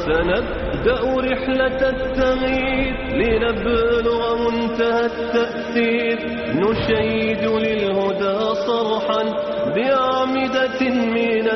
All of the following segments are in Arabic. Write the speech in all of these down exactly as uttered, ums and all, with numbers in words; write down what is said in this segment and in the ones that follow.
سنبدأ رحلة التغيير لنبلغ منتهى التأثير نشيد للهدى صرحا بأعمدة من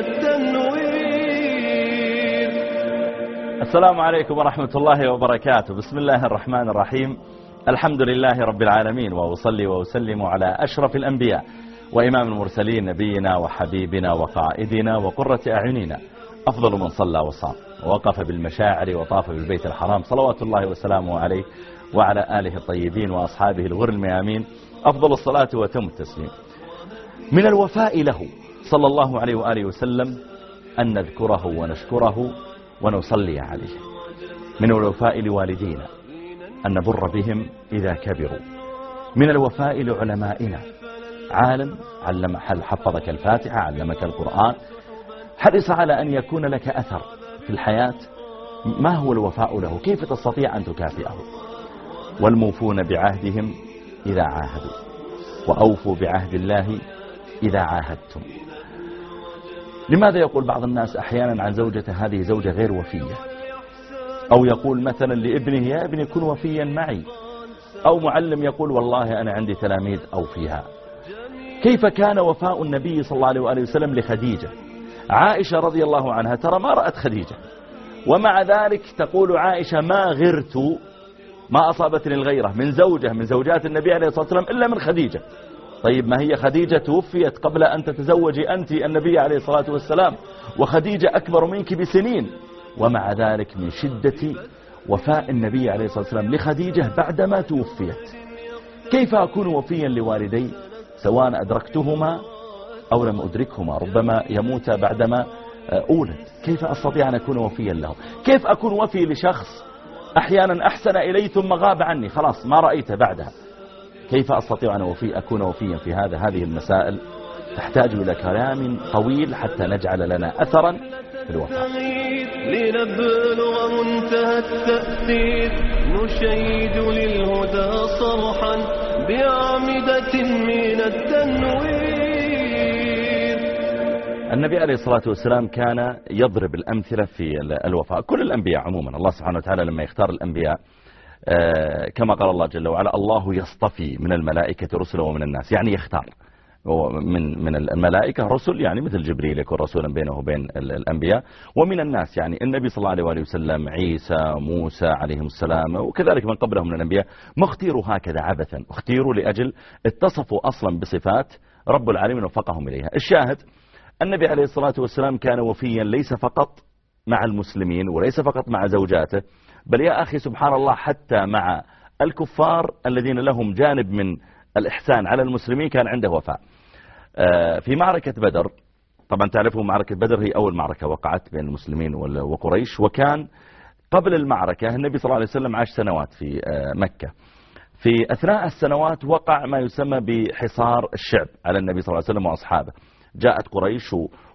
التنوير. السلام عليكم ورحمة الله وبركاته. بسم الله الرحمن الرحيم. الحمد لله رب العالمين، وأصلي وأسلم على أشرف الأنبياء وإمام المرسلين نبينا وحبيبنا وقائدنا وقرة أعيننا، أفضل من صلى وصام ووقف بالمشاعر وطاف بالبيت الحرام، صلوات الله وسلامه عليه وعلى آله الطيبين وأصحابه الغر الميامين، أفضل الصلاة وتم التسليم. من الوفاء له صلى الله عليه وآله وسلم أن نذكره ونشكره ونصلي عليه. من الوفاء لوالدينا أن نبر بهم إذا كبروا. من الوفاء لعلمائنا، عالم علم حفظك الفاتحة، علمك القرآن، حرص على أن يكون لك أثر في الحياة. ما هو الوفاء له؟ كيف تستطيع أن تكافئه؟ والموفون بعهدهم إذا عاهدوا، وأوفوا بعهد الله إذا عاهدتم. لماذا يقول بعض الناس أحيانا عن زوجته هذه زوجة غير وفية؟ أو يقول مثلا لابنه يا ابني كن وفيا معي، أو معلم يقول والله أنا عندي تلاميذ أوفياء. كيف كان وفاء النبي صلى الله عليه وآله وسلم لخديجة؟ عائشة رضي الله عنها ترى ما رأت خديجة، ومع ذلك تقول عائشة ما غرت، ما أصابتني الغيرة من زوجة من زوجات النبي عليه الصلاة والسلام إلا من خديجة. طيب ما هي خديجة توفيت قبل أن تتزوجي أنت النبي عليه الصلاة والسلام، وخديجة أكبر منك بسنين، ومع ذلك من شدة وفاء النبي عليه الصلاة والسلام لخديجة بعدما توفيت. كيف أكون وفيا لوالدي سواء أدركتهما أو لم أدركهما؟ ربما يموت بعدما أولد. كيف أستطيع أن أكون وفيا له؟ كيف أكون وفي لشخص أحيانا أحسن إلي ثم غاب عني، خلاص ما رأيته بعدها؟ كيف أستطيع أن وفي أكون وفيا في هذا؟ هذه المسائل تحتاج إلى كلام طويل حتى نجعل لنا أثرا في الوفاء. لنبلغ منتهى التأثير نشيد للهدى صرحا بأعمدة من التنوير. النبي عليه الصلاة والسلام كان يضرب الأمثلة في الوفاء. كل الأنبياء عموما الله سبحانه وتعالى لما يختار الأنبياء كما قال الله جل وعلا الله يصطفي من الملائكة رسلا ومن الناس، يعني يختار من من الملائكة رسل يعني مثل جبريل يكون رسولا بينه وبين الأنبياء، ومن الناس يعني النبي صلى الله عليه وآله وسلم، عيسى، موسى عليهم السلام، وكذلك من قبلهم من الأنبياء. ما اختيروا هكذا عبثا، اختيروا لأجل اتصفوا أصلا بصفات رب العالمين وفقهم إليها. الشاهد النبي عليه الصلاة والسلام كان وفيا ليس فقط مع المسلمين وليس فقط مع زوجاته، بل يا أخي سبحان الله حتى مع الكفار الذين لهم جانب من الإحسان على المسلمين كان عنده وفاء. في معركة بدر، طبعا تعرفوا معركة بدر هي أول معركة وقعت بين المسلمين وقريش، وكان قبل المعركة النبي صلى الله عليه وسلم عاش سنوات في مكة. في أثناء السنوات وقع ما يسمى بحصار الشعب على النبي صلى الله عليه وسلم وأصحابه. جاءت قريش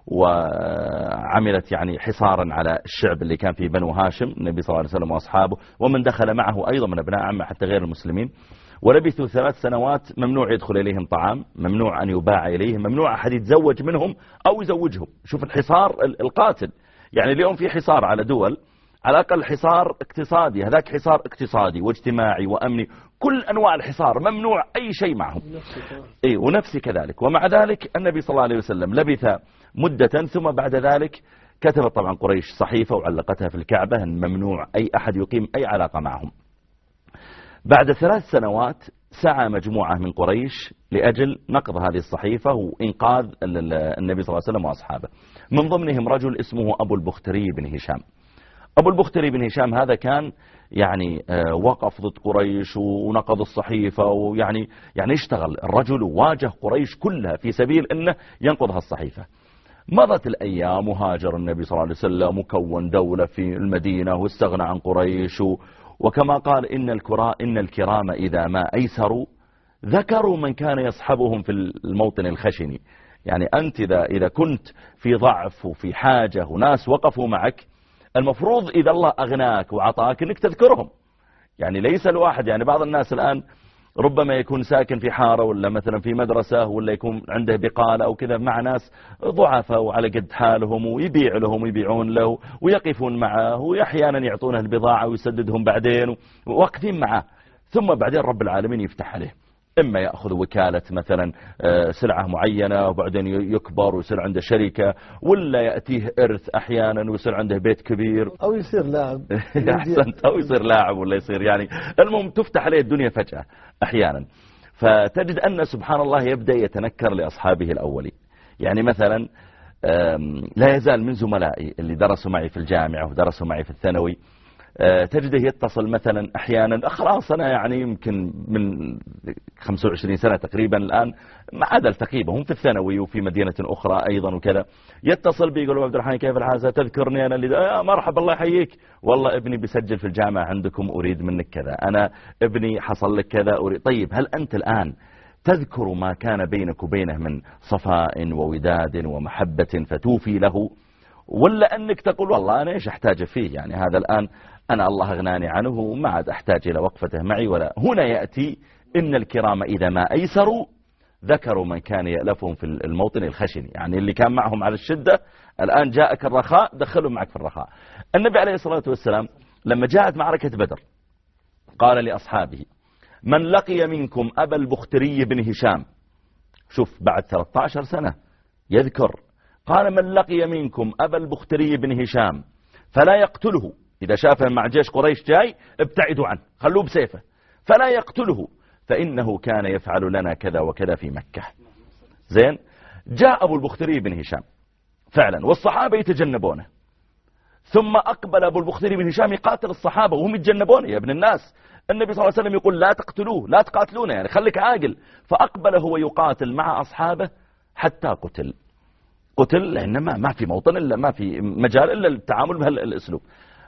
وعملت يعني حصارا على الشعب اللي كان في بنو هاشم، النبي صلى الله عليه وسلم وأصحابه ومن دخل معه أيضا من أبناء عمه حتى غير المسلمين. ولبثوا ثلاث سنوات ممنوع يدخل إليهم طعام، ممنوع أن يباع إليهم، ممنوع أحد يتزوج منهم أو يزوجهم. شوف الحصار القاتل. يعني اليوم في حصار على دول، على الأقل حصار اقتصادي، هذاك حصار اقتصادي واجتماعي وأمني، كل أنواع الحصار ممنوع أي شيء معهم. إيه ونفسي كذلك. ومع ذلك النبي صلى الله عليه وسلم لبث مدة، ثم بعد ذلك كتبت طبعا قريش صحيفة وعلقتها في الكعبة أن ممنوع أي أحد يقيم أي علاقة معهم. بعد ثلاث سنوات سعى مجموعة من قريش لأجل نقض هذه الصحيفة وإنقاذ النبي صلى الله عليه وسلم وأصحابه. من ضمنهم رجل اسمه أبو البختري بن هشام. أبو البختري بن هشام هذا كان يعني وقف ضد قريش ونقض الصحيفة، ويعني يعني اشتغل الرجل وواجه قريش كلها في سبيل أنه ينقضها الصحيفة. مضت الأيام وهاجر النبي صلى الله عليه وسلم وكون دولة في المدينة واستغنى عن قريش. وكما قال إن الكراء إن الكرام إذا ما أيسروا ذكروا من كان يصحبهم في الموطن الخشن. يعني أنت إذا, إذا كنت في ضعف وفي حاجة وناس وقفوا معك، المفروض إذا الله أغناك وعطاك أنك تذكرهم. يعني ليس الواحد، يعني بعض الناس الآن ربما يكون ساكن في حارة ولا مثلا في مدرسة ولا يكون عنده بقالة أو كذا مع ناس ضعفاء وعلى قد حالهم ويبيع لهم ويبيعون له ويقفون معه وأحيانا يعطونه البضاعة ويسددهم بعدين وواقفين معه، ثم بعدين رب العالمين يفتح عليه، إما يأخذ وكالة مثلا سلعة معينة وبعدين يكبر ويصير عنده شركة، ولا يأتيه إرث أحيانا ويصير عنده بيت كبير، أو يصير لاعب أحسنت، أو يصير لاعب ولا يصير يعني المهم تفتح عليه الدنيا فجأة أحيانا. فتجد أن سبحان الله يبدأ يتنكر لأصحابه الأولين. يعني مثلا لا يزال من زملائي اللي درسوا معي في الجامعة ودرسوا معي في الثانوي تجده يتصل مثلا أحيانا، خلاص أنا يعني يمكن من خمسة وعشرين سنة تقريبا الآن ما عاد التقيبه، هم في الثانوي وفي مدينة أخرى أيضا وكذا، يتصل بي يقول عبد الرحمن كيف الحال، تذكرني أنا اللي آه مرحبا الله يحييك، والله ابني بيسجل في الجامعة عندكم أريد منك كذا، أنا ابني حصل لك كذا أريد. طيب هل أنت الآن تذكر ما كان بينك وبينه من صفاء ووداد ومحبة فتوفي له، ولا أنك تقول والله أنا إيش أحتاج فيه، يعني هذا الآن أنا الله أغناني عنه وما عاد أحتاج إلى وقفته معي ولا. هنا يأتي إن الكرام إذا ما أيسروا ذكروا من كان يألفهم في الموطن الخشن، يعني اللي كان معهم على الشدة الآن جاءك الرخاء دخلوا معك في الرخاء. النبي عليه الصلاة والسلام لما جاءت معركة بدر قال لأصحابه من لقي منكم أبا البختري بن هشام، شوف بعد ثلاثة عشر سنة يذكر، قال من لقي منكم أبا البختري بن هشام فلا يقتله، إذا شافه مع جيش قريش جاي ابتعدوا عنه خلوه بسيفه، فلا يقتله فإنه كان يفعل لنا كذا وكذا في مكة. زين، جاء أبو البختري بن هشام فعلا والصحابة يتجنبونه، ثم أقبل أبو البختري بن هشام يقاتل الصحابة وهم يتجنبونه. يا ابن الناس النبي صلى الله عليه وسلم يقول لا تقتلوه لا تقاتلونه، يعني خليك عاقل. فأقبل هو يقاتل مع أصحابه حتى قتل قتل لأن ما ما في موطن إلا ما في مجال إلا التعامل بهالأسلوب.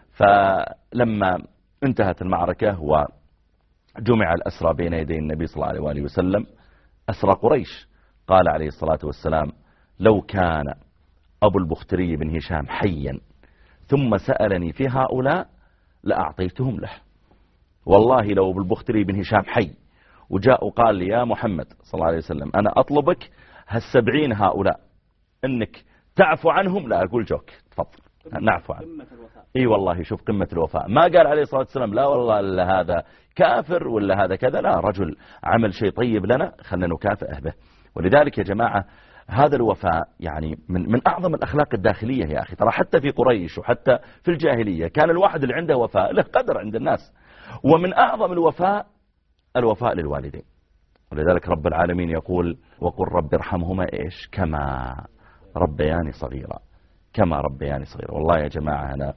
فلما انتهت المعركة وجمع الأسرى بين يدي النبي صلى الله عليه وسلم أسرى قريش، قال عليه الصلاة والسلام لو كان أبو البختري بن هشام حيا ثم سألني في هؤلاء لأعطيتهم له. والله لو أبو البختري بن هشام حي وجاء وقال لي يا محمد صلى الله عليه وسلم أنا أطلبك هالسبعين هؤلاء انك تعفو عنهم، لا اقول جوك تفضل نعفو عنهم. اي والله شوف قمة الوفاء، ما قال عليه الصلاة والسلام لا والله إلا هذا كافر ولا هذا كذا، لا رجل عمل شيء طيب لنا خلنا نكافئه به. ولذلك يا جماعة هذا الوفاء يعني من من اعظم الاخلاق الداخلية يا اخي. ترى حتى في قريش وحتى في الجاهلية كان الواحد اللي عنده وفاء له قدر عند الناس، ومن اعظم الوفاء الوفاء للوالدين. ولذلك رب العالمين يقول وقل رب ارحمهما ايش كما ربياني صغيرا، كما ربياني صغيرا. والله يا جماعة أنا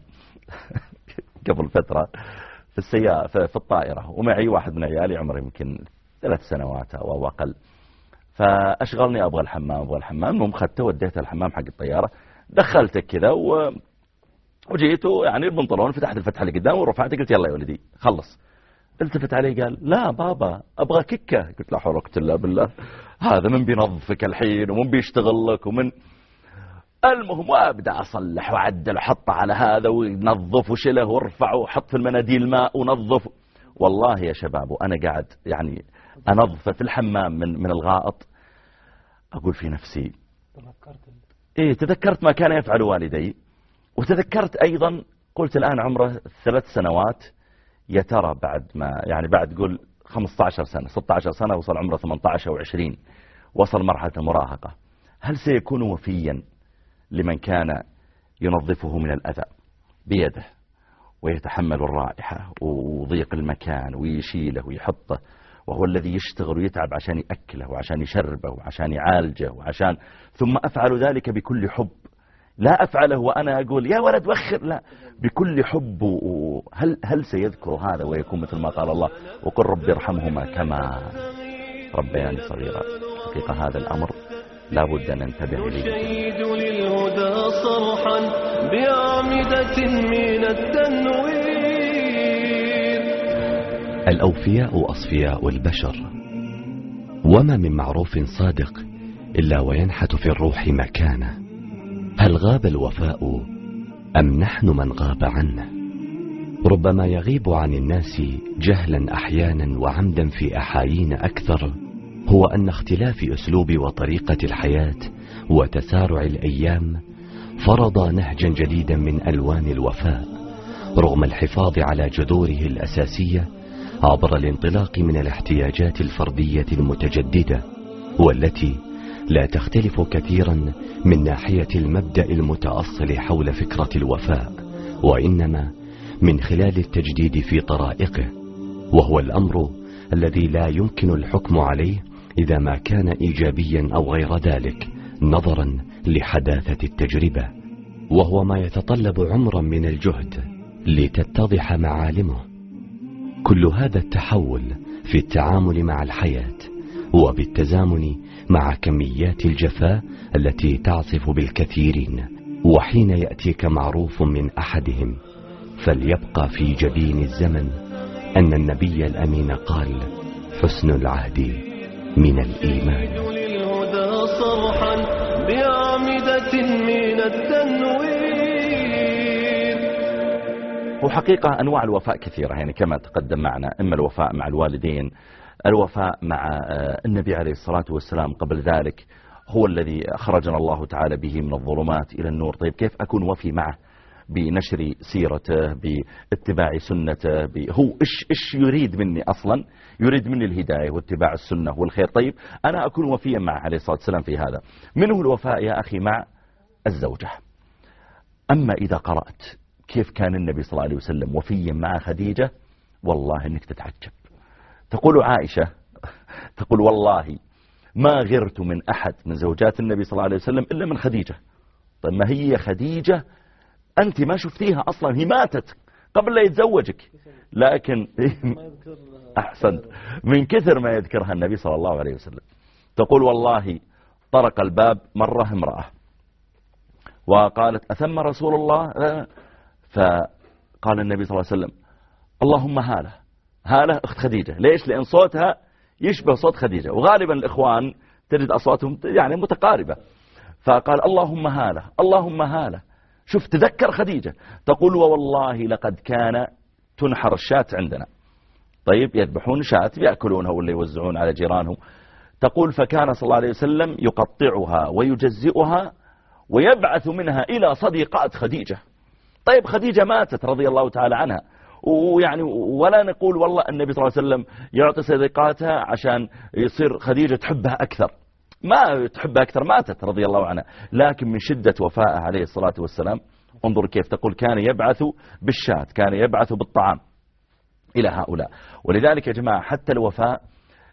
قبل فترة في السيارة في الطائرة ومعي واحد من عيالي عمره يمكن ثلاث سنوات أو أقل، فأشغلني أبغى الحمام أبغى الحمام المهم خدته وديته الحمام حق الطيارة، دخلته كذا و... وجيت يعني البنطلون فتحت الفتحة اللي قدام ورفعت قلت يلا يا ولدي خلص. التفت علي قال لا بابا أبغى كيكة. قلت لا حول ولا قوة إلا بالله، هذا من بينظفك الحين ومن بيشتغل لك ومن المهم. وابدا اصلح واعدل وحط على هذا ونظف وشله وارفع وحط في المناديل ماء ونظف. والله يا شباب وانا قاعد يعني انظف في الحمام من من الغائط اقول في نفسي ايه تذكرت ما كان يفعل والدي، وتذكرت ايضا قلت الان عمره ثلاث سنوات، يا ترى بعد ما يعني بعد قول خمسة عشر سنة ستة عشر سنة وصل عمره ثمانية عشر وعشرين وصل مرحلة المراهقة، هل سيكون وفيا لمن كان ينظفه من الأذى بيده ويتحمل الرائحة وضيق المكان ويشيله ويحطه، وهو الذي يشتغل ويتعب عشان يأكله وعشان يشربه وعشان يعالجه وعشان ثم أفعل ذلك بكل حب، لا أفعله وأنا أقول يا ولد وخر، لا بكل حب. هل, هل سيذكر هذا ويكون مثل ما قال الله وقل رب ارحمهما كما ربياني صغيرا؟ حقيقة هذا الأمر لا بد أن ننتبه إليه. يشيد للهدى صرحا بأعمدة من التنوير. الأوفياء أصفياء البشر، وما من معروف صادق إلا وينحت في الروح مكانه. هل غاب الوفاء أم نحن من غاب عنه؟ ربما يغيب عن الناس جهلا أحيانا وعمدا في أحايين أكثر هو أن اختلاف أسلوب وطريقة الحياة وتسارع الأيام فرض نهجا جديدا من ألوان الوفاء، رغم الحفاظ على جذوره الأساسية عبر الانطلاق من الاحتياجات الفردية المتجددة، والتي لا تختلف كثيرا من ناحية المبدأ المتأصل حول فكرة الوفاء، وإنما من خلال التجديد في طرائقه، وهو الأمر الذي لا يمكن الحكم عليه إذا ما كان إيجابيا أو غير ذلك نظرا لحداثة التجربة، وهو ما يتطلب عمرا من الجهد لتتضح معالمه. كل هذا التحول في التعامل مع الحياة وبالتزامن مع كميات الجفاء التي تعصف بالكثيرين، وحين يأتيك معروف من أحدهم فليبقى في جبين الزمن أن النبي الأمين قال: حسن العهد من الإيمان. للهدى صرحا بأعمدة من التنوير. وحقيقة أنواع الوفاء كثيرة، يعني كما تقدم معنا، إما الوفاء مع الوالدين، الوفاء مع النبي عليه الصلاة والسلام قبل ذلك هو الذي أخرجنا الله تعالى به من الظلمات إلى النور. طيب كيف أكون وفي معه؟ بنشر سيرته، باتباع سنته، هو إيش إيش يريد مني أصلا؟ يريد مني الهداية واتباع السنة والخير. طيب أنا أكون وفيا معه عليه الصلاة والسلام في هذا. منه الوفاء يا أخي مع الزوجة. أما إذا قرأت كيف كان النبي صلى الله عليه وسلم وفيا مع خديجة، والله إنك تتعجب. تقول عائشة تقول: والله ما غرت من أحد من زوجات النبي صلى الله عليه وسلم إلا من خديجة. طيب ما هي خديجة أنت ما شفتيها أصلا، هي ماتت قبل لا يتزوجك، لكن أحسنت من كثر ما يذكرها النبي صلى الله عليه وسلم. تقول: والله طرق الباب مرة امرأة وقالت: أثم رسول الله؟ فقال النبي صلى الله عليه وسلم: اللهم هالة. هالة أخت خديجة. ليش؟ لأن صوتها يشبه صوت خديجة، وغالبا الإخوان تجد أصواتهم يعني متقاربة. فقال: اللهم هالة، اللهم هالة. شوف، تذكر خديجة. تقول: ووالله لقد كان تنحر الشاة عندنا. طيب يذبحون شاة يأكلونها ولا يوزعون على جيرانهم. تقول: فكان صلى الله عليه وسلم يقطعها ويجزئها ويبعث منها إلى صديقات خديجة. طيب خديجة ماتت رضي الله تعالى عنها، ويعني ولا نقول والله النبي صلى الله عليه وسلم يعطي صديقاتها عشان يصير خديجة تحبها أكثر، ما تحبها أكثر، ماتت رضي الله عنها. لكن من شدة وفائه عليه الصلاة والسلام انظر كيف تقول: كان يبعث بالشاة، كان يبعث بالطعام إلى هؤلاء. ولذلك يا جماعة حتى الوفاء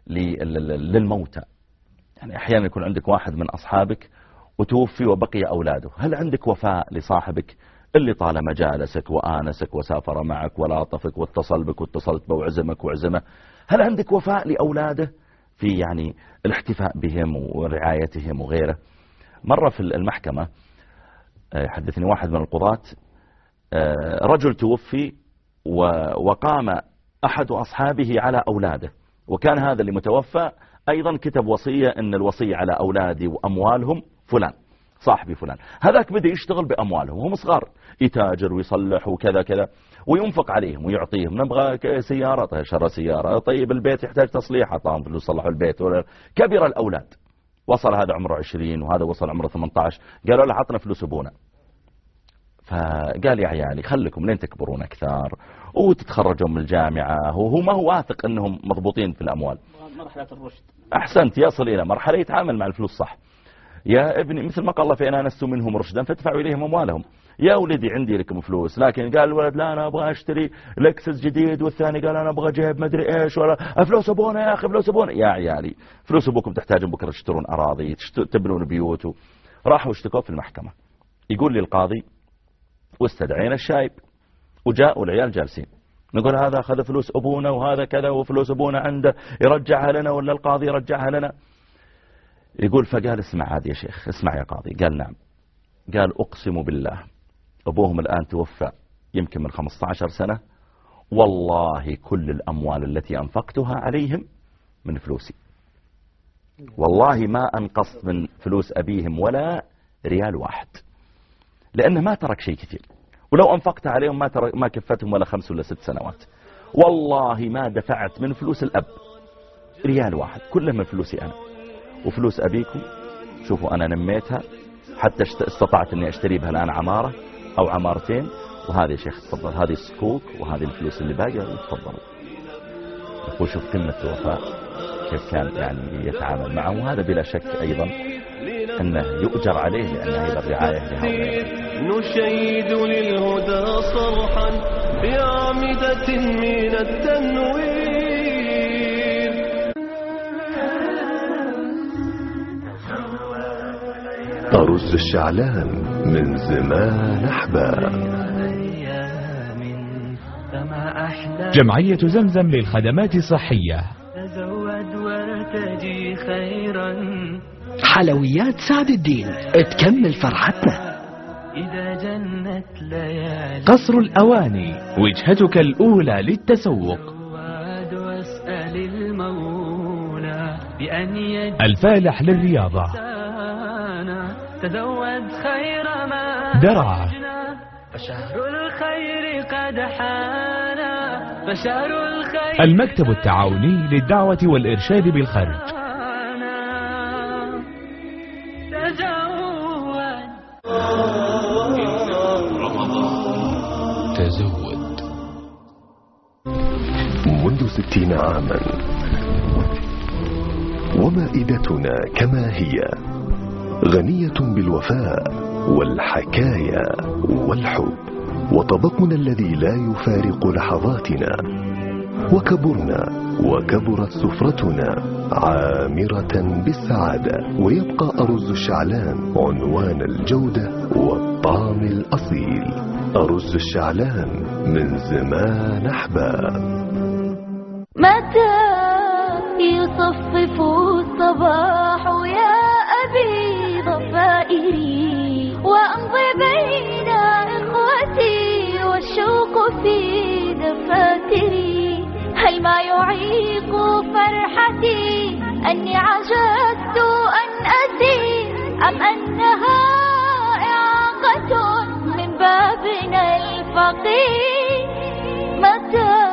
للموتى، يعني أحيانا يكون عندك واحد من أصحابك وتوفي وبقي أولاده، هل عندك وفاء لصاحبك اللي طالما جالسك وآنسك وسافر معك ولاطفك واتصل بك واتصلت به وعزمك وعزمه؟ هل عندك وفاء لأولاده في يعني الاحتفاء بهم ورعايتهم وغيره؟ مرة في المحكمة حدثني واحد من القضاة، رجل توفي وقام أحد أصحابه على أولاده، وكان هذا اللي متوفى أيضا كتب وصية أن الوصية على أولادي وأموالهم فلان صاحبي فلان. هذاك بدأ يشتغل بأموالهم، هم صغار، يتاجر ويصلح وكذا كذا وينفق عليهم ويعطيهم. نبغى سيارة، طيب شرى سيارة. طيب البيت يحتاج تصليح، أعطاهم فلوس صلحوا البيت. كبر الأولاد، وصل هذا عمره عشرين وهذا وصل عمره ثمانية عشر، قالوا له عطنا فلوس أبونا. فقال: يا عيالي خليكم لين تكبرون أكثر وتتخرجوا من الجامعة. هو ما هو واثق أنهم مضبوطين في الأموال. مرحلة الرشد. أحسنت، يصل إلى مرحلة يتعامل مع الفلوس صح. يا ابني مثل ما قال الله: فإن آنستم منهم رشدا فادفعوا إليهم أموالهم. يا ولدي عندي لكم فلوس. لكن قال الولد: لا أنا أبغى أشتري لكسس جديد، والثاني قال: أنا أبغى جيب مدري إيش، ولا فلوس أبونا يا أخي، فلوس أبونا. يا عيالي فلوس أبوكم تحتاجون بكرة تشترون أراضي، تبنون بيوت. راحوا اشتكوا في المحكمة. يقول لي القاضي: واستدعينا الشايب وجاءوا العيال جالسين، نقول هذا أخذ فلوس أبونا وهذا كذا وفلوس أبونا عنده يرجعها لنا ولا القاضي يرجعها لنا. يقول: فقال: اسمع هذا يا شيخ، اسمع يا قاضي. قال: نعم. قال: أقسم بالله أبوهم الآن توفى يمكن من خمسة عشر سنة، والله كل الأموال التي أنفقتها عليهم من فلوسي، والله ما أنقص من فلوس أبيهم ولا ريال واحد، لأنه ما ترك شيء كثير. ولو أنفقت عليهم ما, تر... ما كفتهم ولا خمس ولا ست سنوات. والله ما دفعت من فلوس الأب ريال واحد، كله من فلوسي أنا وفلوس أبيكم. شوفوا أنا نميتها حتى استطعت أني أشتري بها الآن عمارة أو عمارتين. وهذه يا شيخ تفضل، هذه الصكوك وهذه الفلوس اللي باقية تفضلوا. أقول شوف قمة الوفاء كيف كان يعني يتعامل معه، وهذا بلا شك أيضا أنه يؤجر عليه لأن أيضا الرعاية لهؤلاء. نشيد للهدى صرحا بأعمدة من التنوير. أرز الشعلان من زمان أحباب. جمعية زمزم للخدمات الصحية. تزود وارتجي خيرا. حلويات سعد الدين تكمل فرحتنا. إذا جنت ليالي. قصر الأواني وجهتك الأولى للتسوق. واسأل المولى بأن يجعل. الفالح للرياضة. تزود خير ما. درعا. فشهر الخير قد حان. فشهر الخير. المكتب التعاوني للدعوة والإرشاد بالخرج. تزود. منذ ستين عاما ومائدتنا كما هي غنية بالوفاء والحكايا والحب، وطبقنا الذي لا يفارق لحظاتنا، وكبرنا وكبرت سفرتنا عامرة بالسعادة، ويبقى أرز الشعلان عنوان الجودة والطعم الأصيل. أرز الشعلان من زمان أحباب. متى يصفف الصباح يا أبي ضفائري، وأمضي بين إخوتي والشوق في دفاتري. هل ما يعيق فرحتي أني عجزت أن أتي، أم أنها إعاقة من بابنا الفقير؟ متى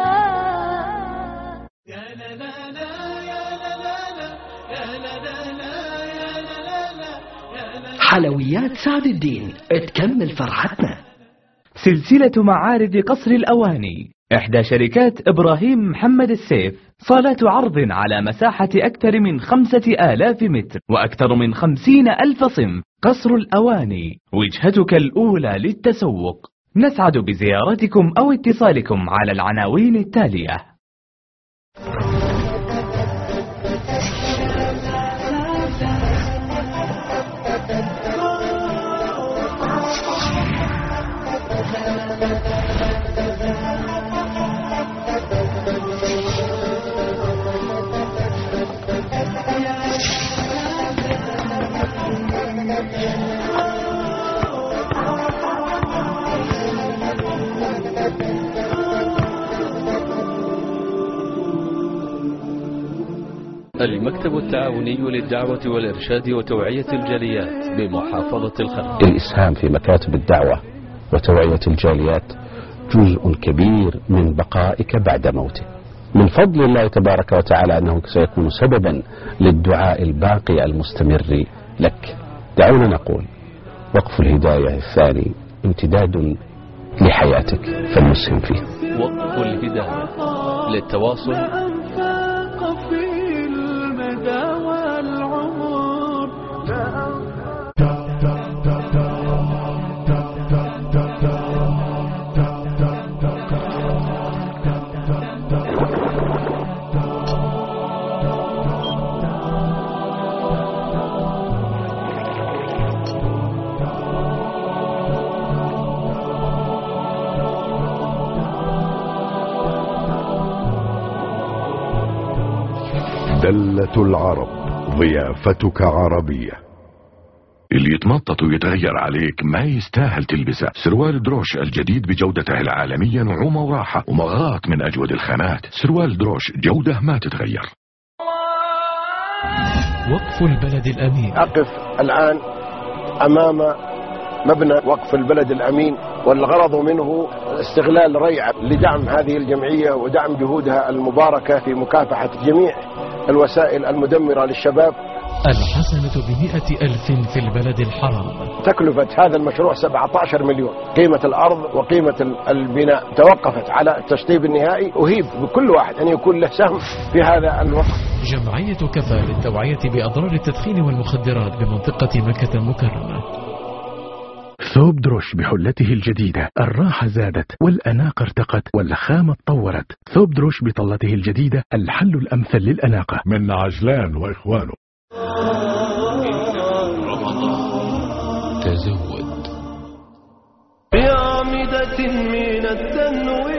حلويات سعد الدين تكمل فرحتنا. سلسلة معارض قصر الأواني، إحدى شركات إبراهيم محمد السيف. صالات عرض على مساحة أكثر من خمسة آلاف متر وأكثر من خمسين ألف صنف. قصر الأواني وجهتك الأولى للتسوق. نسعد بزيارتكم أو اتصالكم على العناوين التالية. المكتب التعاوني للدعوة والإرشاد وتوعية الجاليات بمحافظة الخرج. الإسهام في مكاتب الدعوة وتوعية الجاليات جزء كبير من بقائك بعد موته. من فضل الله تبارك وتعالى أنه سيكون سببا للدعاء الباقي المستمر لك. دعونا نقول وقف الهداية الثاني امتداد لحياتك فالمسهم فيه. وقف الهداية للتواصل دلة العرب، ضيافتك عربية. اللي يتمطط ويتغير عليك ما يستاهل تلبسه. سروال دروش الجديد بجودته العالمية، نعومة وراحة ومغاط من أجود الخامات. سروال دروش جودة ما تتغير. وقف البلد الأمين. أقف الآن أمام مبنى وقف البلد الأمين، والغرض منه استغلال ريعة لدعم هذه الجمعية ودعم جهودها المباركة في مكافحة جميع الوسائل المدمرة للشباب. الحسنة بمئة ألف في البلد الحرام. تكلفة هذا المشروع سبعة عشر مليون، قيمة الأرض وقيمة البناء توقفت على التشطيب النهائي. أهيب بكل واحد أن يكون له سهم في هذا الوقف. جمعية كفا للتوعية بأضرار التدخين والمخدرات بمنطقة مكة المكرمة. ثوب دروش بحلته الجديدة، الراحة زادت والأناقة ارتقت والخامة اتطورت. ثوب دروش بطلته الجديدة، الحل الأمثل للأناقة. من عجلان وإخوانه. تزود بعمدة من التنوير.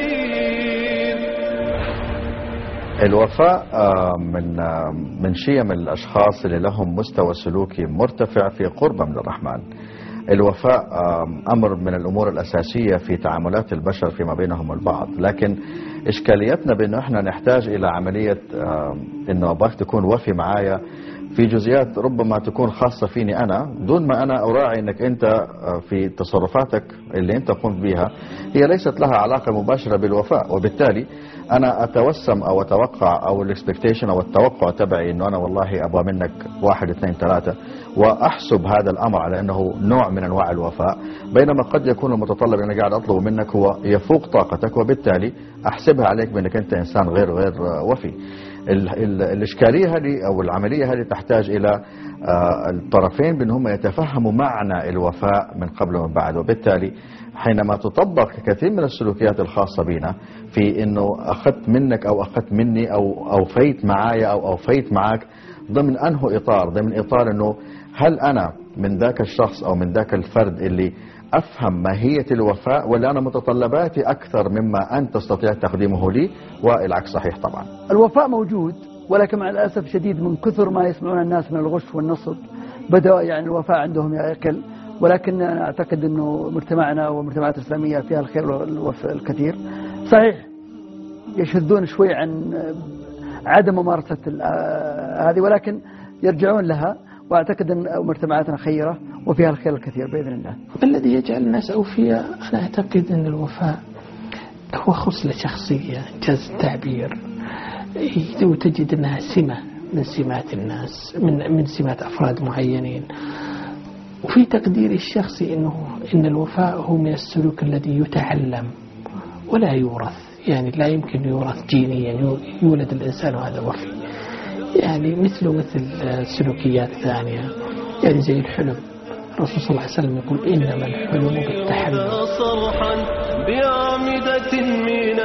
الوفاء من من شيم الأشخاص اللي لهم مستوى سلوكي مرتفع في قرب من الرحمن. الوفاء أمر من الأمور الأساسية في تعاملات البشر فيما بينهم البعض، لكن إشكاليتنا بأنه إحنا نحتاج إلى عملية إنه أبغاك تكون وفي معايا في جزئيات ربما تكون خاصة فيني أنا، دون ما أنا أراعي أنك أنت في تصرفاتك اللي أنت قمت بها هي ليست لها علاقة مباشرة بالوفاء، وبالتالي أنا أتوسم أو أتوقع أو الاكسبكتيشن أو التوقع تبعي أنه أنا والله أبغى منك واحد اثنين ثلاثة، وأحسب هذا الأمر على أنه نوع من أنواع الوفاء، بينما قد يكون المتطلب اللي أنا قاعد أطلبه منك هو يفوق طاقتك، وبالتالي أحسبها عليك بأنك أنت إنسان غير غير وفي. ال ال الإشكالية هذه أو العملية هذه تحتاج إلى آه الطرفين بأنهم يتفهموا معنى الوفاء من قبل ومن بعد، وبالتالي حينما تطبق كثير من السلوكيات الخاصة بنا في أنه أخذت منك أو أخذت مني أو أوفيت معايا أو أوفيت معك ضمن أنه إطار، ضمن إطار أنه هل أنا من ذاك الشخص أو من ذاك الفرد اللي أفهم ماهية الوفاء، ولا أنا متطلباتي أكثر مما أنت تستطيع تقديمه لي، والعكس صحيح طبعا. الوفاء موجود، ولكن مع الأسف الشديد من كثر ما يسمعون الناس من الغش والنصب بدأ يعني الوفاء عندهم يقل، ولكن أنا أعتقد أنه مجتمعنا ومجتمعات الإسلامية فيها الخير والوفاء الكثير. صحيح يشذون شوي عن عدم ممارسة هذه، ولكن يرجعون لها، وأعتقد أن مجتمعاتنا خيرة وفيها الخير الكثير بإذن الله. الذي يجعل الناس أوفياء أنا أعتقد أن الوفاء هو خصلة شخصية جاز التعبير، وتجد أنها سمة من سمات الناس، من من سمات أفراد معينين. وفي تقديري الشخصي أنه إن الوفاء هو من السلوك الذي يتعلم ولا يورث، يعني لا يمكن يورث جينيا، يولد الإنسان هذا وفي، يعني مثله مثل سلوكيات ثانية، يعني زي الحلم. الرسول صلى الله عليه وسلم يقول إنما الحلم بالتحلم. صرحا بعمدة من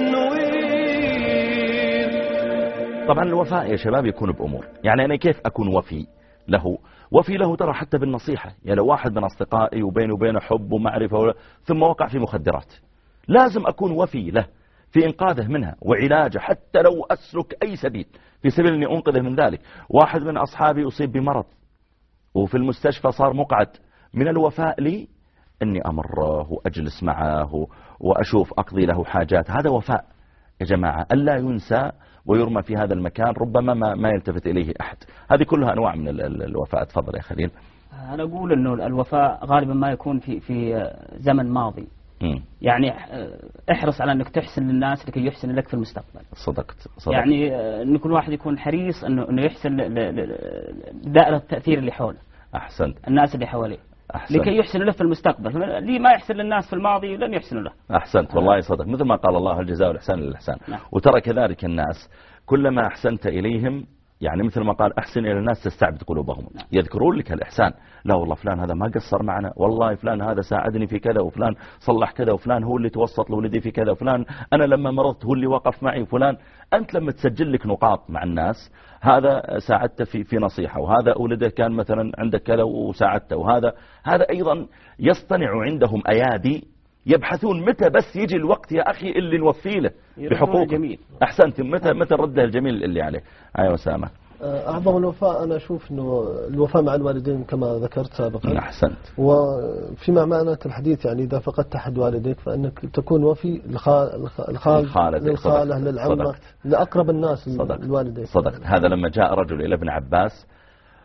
التنوير. طبعا الوفاء يا شباب يكون بأمور، يعني أنا كيف أكون وفي له؟ وفي له ترى حتى بالنصيحة، يعني لو واحد من أصدقائي وبيني وبينه حب ومعرفة ثم وقع في مخدرات، لازم أكون وفي له في إنقاذه منها وعلاجه، حتى لو أسلك أي سبيل في سبيل أني أنقذه من ذلك. واحد من أصحابي أصيب بمرض وفي المستشفى صار مقعد، من الوفاء لي أني أمره وأجلس معه وأشوف أقضي له حاجات. هذا وفاء يا جماعة، ألا ينسى ويرمى في هذا المكان ربما ما, ما يلتفت إليه أحد. هذه كلها أنواع من الوفاء. تفضل يا خليل. أنا أقول أنه الوفاء غالبا ما يكون في في زمن ماضي، م. يعني احرص على أنك تحسن للناس لكي يحسن لك في المستقبل. صدقت, صدقت. يعني أن كل واحد يكون حريص أنه, أنه يحسن دائرة التأثير اللي حوله. أحسنت. الناس اللي حواليه أحسنت. لكي يحسن له في المستقبل. لي ما يحسن للناس في الماضي لن يحسن له. أحسنت والله صدق، مثل ما قال الله الجزاء والإحسان للإحسان. نعم. وترى كذلك الناس كلما أحسنت إليهم، يعني مثل ما قال أحسن إلى الناس تستعبد قلوبهم. نعم. يذكرون لك الإحسان، لا والله فلان هذا ما قصر معنا، والله فلان هذا ساعدني في كذا، وفلان صلح كذا، وفلان هو اللي توسط لولدي في كذا، وفلان أنا لما مرضت هو اللي وقف معي، وفلان. أنت لما تسجل لك نقاط مع الناس، هذا ساعدته في في نصيحة، وهذا ولده كان مثلا عندك كذا وساعدته، وهذا هذا أيضا يصطنع عندهم أيادي يبحثون متى بس يجي الوقت يا أخي اللي نوفي له بحقوقه. أحسنت. متى متى رده الجميل اللي عليه. أيوة أسامة. أعظم الوفاء أنا أشوف أنه الوفاء مع الوالدين كما ذكرت سابقا. أحسنت. وفيما معنى الحديث يعني إذا فقدت أحد والديك فإنك تكون وفي الخال للخالة للعمة لأقرب الناس الوالدين. صدقت. هذا لما جاء رجل إلى ابن عباس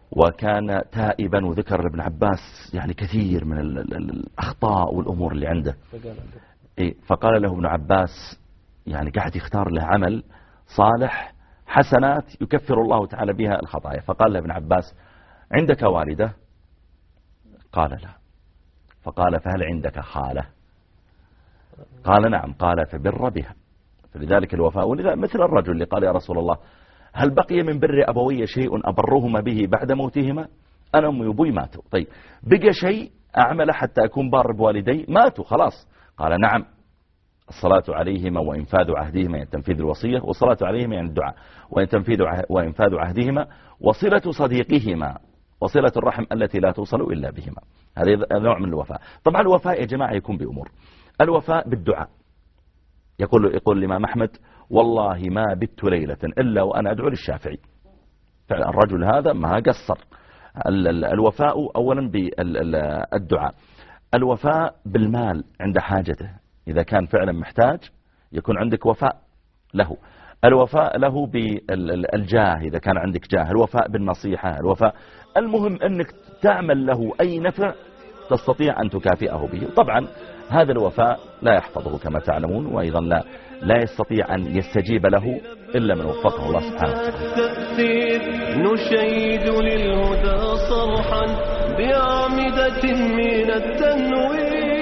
وكان تائبا، وذكر لابن عباس يعني كثير من ال ال الأخطاء والأمور اللي عنده. إيه فقال له ابن عباس يعني قاعد يختار له عمل صالح حسنات يكفر الله تعالى بها الخطايا. فقال له ابن عباس عندك والدة؟ قال لا. فقال فهل عندك خالة؟ قال نعم. قال فبر بها. فلذلك الوفاء، ولذا مثل الرجل اللي قال يا رسول الله هل بقي من بر أبوي شيء أبرهما به بعد موتهما؟ أنا أمي وأبوي ماتوا، طيب بقى شيء أعمل حتى أكون بار بوالدي؟ ماتوا خلاص. قال نعم، الصلاة عليهما وإنفاذ عهدهما يعني تنفيذ الوصية، والصلاة عليهما يعني الدعاء وإنفاذ عهدهما، وصلة صديقهما، وصلة الرحم التي لا توصل إلا بهما. هذا نوع من الوفاء. طبعا الوفاء يا جماعة يكون بأمور. الوفاء بالدعاء، يقول يقول الإمام أحمد والله ما بت ليلة إلا وأنا أدعو للشافعي. فعلا الرجل هذا ما قصر. الوفاء أولا بالدعاء، الوفاء بالمال عند حاجته، إذا كان فعلا محتاج يكون عندك وفاء له. الوفاء له بالجاه إذا كان عندك جاه، الوفاء بالنصيحة، الوفاء المهم أنك تعمل له أي نفع تستطيع أن تكافئه به. طبعا هذا الوفاء لا يحفظه كما تعلمون، وأيضا لا لا يستطيع أن يستجيب له إلا من وفقه الله سبحانه وتعالى. نشيد للهدى صرحا بأعمدة من التنوير.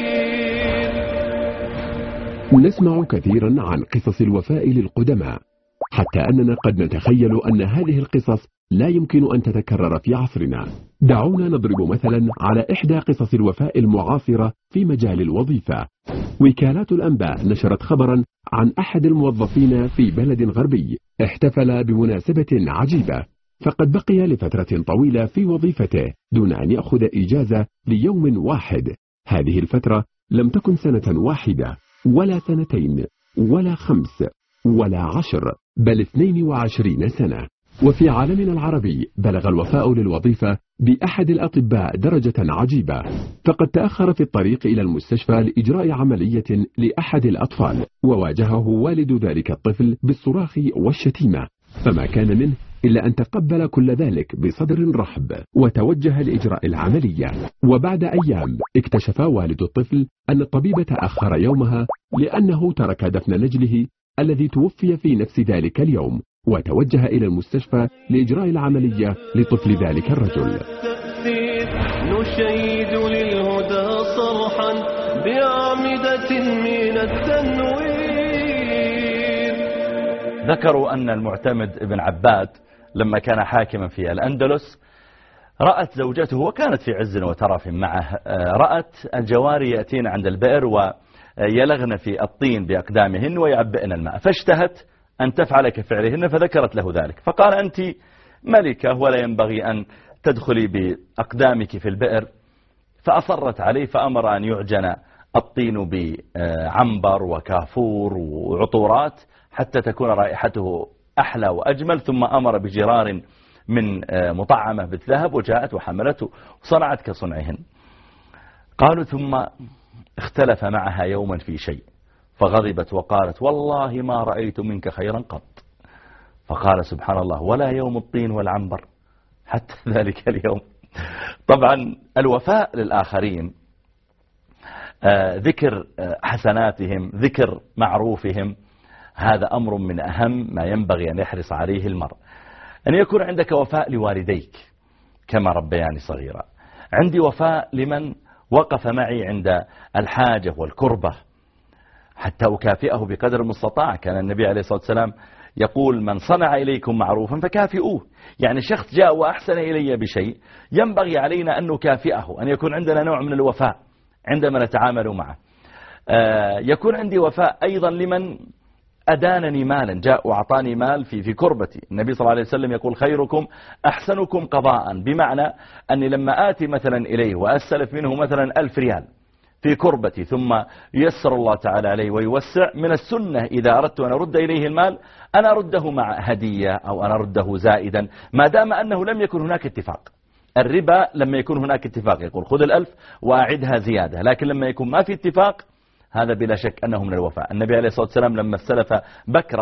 نسمع كثيرا عن قصص الوفاء للقدماء، حتى أننا قد نتخيل أن هذه القصص لا يمكن أن تتكرر في عصرنا. دعونا نضرب مثلا على إحدى قصص الوفاء المعاصرة في مجال الوظيفة. وكالات الأنباء نشرت خبرا عن أحد الموظفين في بلد غربي احتفل بمناسبة عجيبة، فقد بقي لفترة طويلة في وظيفته دون أن يأخذ إجازة ليوم واحد. هذه الفترة لم تكن سنة واحدة ولا سنتين ولا خمس ولا عشر، بل اثنين وعشرين سنة. وفي عالمنا العربي بلغ الوفاء للوظيفة بأحد الأطباء درجة عجيبة، فقد تأخر في الطريق إلى المستشفى لإجراء عملية لأحد الأطفال، وواجهه والد ذلك الطفل بالصراخ والشتيمة، فما كان منه إلا أن تقبل كل ذلك بصدر رحب وتوجه لإجراء العملية. وبعد أيام اكتشف والد الطفل أن الطبيب تأخر يومها لأنه ترك دفن نجله الذي توفي في نفس ذلك اليوم، وتوجه إلى المستشفى لإجراء العملية لطفل ذلك الرجل. نشيد للهدى صرحا بأعمدة من التنوير. ذكروا أن المعتمد ابن عباد لما كان حاكما في الأندلس رأت زوجته، وكانت في عز وترف معه، رأت الجواري يأتين عند البئر ويلغن في الطين بأقدامهن ويعبئن الماء، فاشتهت أن تفعل كفعلهن، فذكرت له ذلك، فقال أنت ملكة ولا ينبغي أن تدخلي بأقدامك في البئر، فأصرت عليه، فأمر أن يعجن الطين بعنبر وكافور وعطورات حتى تكون رائحته أحلى وأجمل، ثم أمر بجرار من مطعمة بالذهب وجاءت وحملته وصنعت كصنعهن. قالوا ثم اختلف معها يوما في شيء فغضبت وقالت والله ما رأيت منك خيرا قط. فقال سبحان الله ولا يوم الطين والعنبر حتى ذلك اليوم. طبعا الوفاء للآخرين، آه ذكر آه حسناتهم، ذكر معروفهم، هذا أمر من أهم ما ينبغي أن يحرص عليه المرء. أن يكون عندك وفاء لوالديك كما ربياني صغيرا. عندي وفاء لمن وقف معي عند الحاجة والكربة حتى أكافئه بقدر المستطاع. كان النبي عليه الصلاة والسلام يقول من صنع إليكم معروفا فكافئوه، يعني شخص جاء وأحسن إلي بشيء ينبغي علينا أن نكافئه، أن يكون عندنا نوع من الوفاء عندما نتعامل معه. آه يكون عندي وفاء أيضا لمن أدانني مالا، جاء وأعطاني مال في في كربتي. النبي صلى الله عليه وسلم يقول خيركم أحسنكم قضاء، بمعنى أني لما آتي مثلا إليه وأستلف منه مثلا ألف ريال في كربتي ثم يسر الله تعالى عليه ويوسع، من السنة إذا أردت أن أرد إليه المال أنا أرده مع هدية أو أنا أرده زائدا، ما دام أنه لم يكن هناك اتفاق. الربا لما يكون هناك اتفاق يقول خذ الألف وأعدها زيادة، لكن لما يكون ما في اتفاق هذا بلا شك أنه من الوفاء. النبي عليه الصلاة والسلام لما استلف بكرا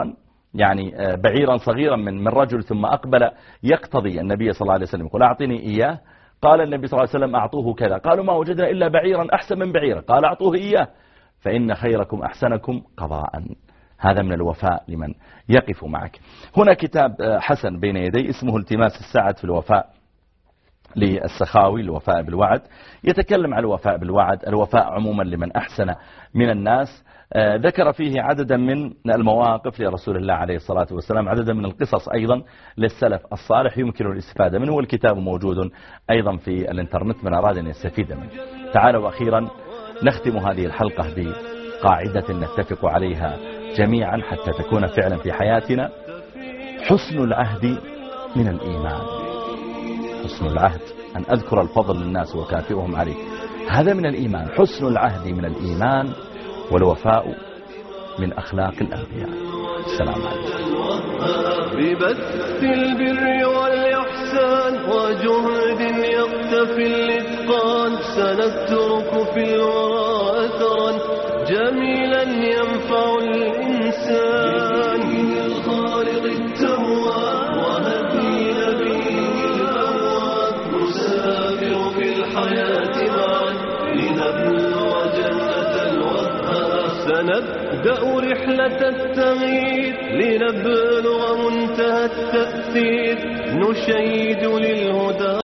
يعني بعيرا صغيرا من من رجل ثم أقبل يقتضي النبي صلى الله عليه وسلم يقول أعطني إياه، قال النبي صلى الله عليه وسلم أعطوه كذا، قالوا ما وجدنا إلا بعيرا أحسن من بعيرا، قال أعطوه إياه فإن خيركم أحسنكم قضاء. هذا من الوفاء لمن يقف معك. هنا كتاب حسن بين يدي اسمه التماس السعد في الوفاء للسخاوي، الوفاء بالوعد، يتكلم عن الوفاء بالوعد، الوفاء عموما لمن أحسن من الناس. ذكر فيه عددا من المواقف لرسول الله عليه الصلاة والسلام، عددا من القصص أيضا للسلف الصالح يمكن الاستفادة منه، والكتاب موجود أيضا في الانترنت من أراد أن يستفيد منه. تعالوا أخيرا نختم هذه الحلقة بقاعدة نتفق عليها جميعا حتى تكون فعلا في حياتنا: حسن العهد من الإيمان. حسن العهد، أن أذكر الفضل للناس وكافئهم عليه، هذا من الإيمان. حسن العهد من الإيمان، والوفاء من أخلاق الأنبياء. السلام عليكم. ببث البر والإحسان وجهد يقتفي الإتقان، سنترك في الورى أثرا جميلا ينفع الإنسان. الخالق التواب وهدي نبيه الأواب، نسافر في الحياة معا لنبلغ جنة الوهاب. سنبدأ رحلة التغيير لنبلغ منتهى التأثير، نشيد للهدى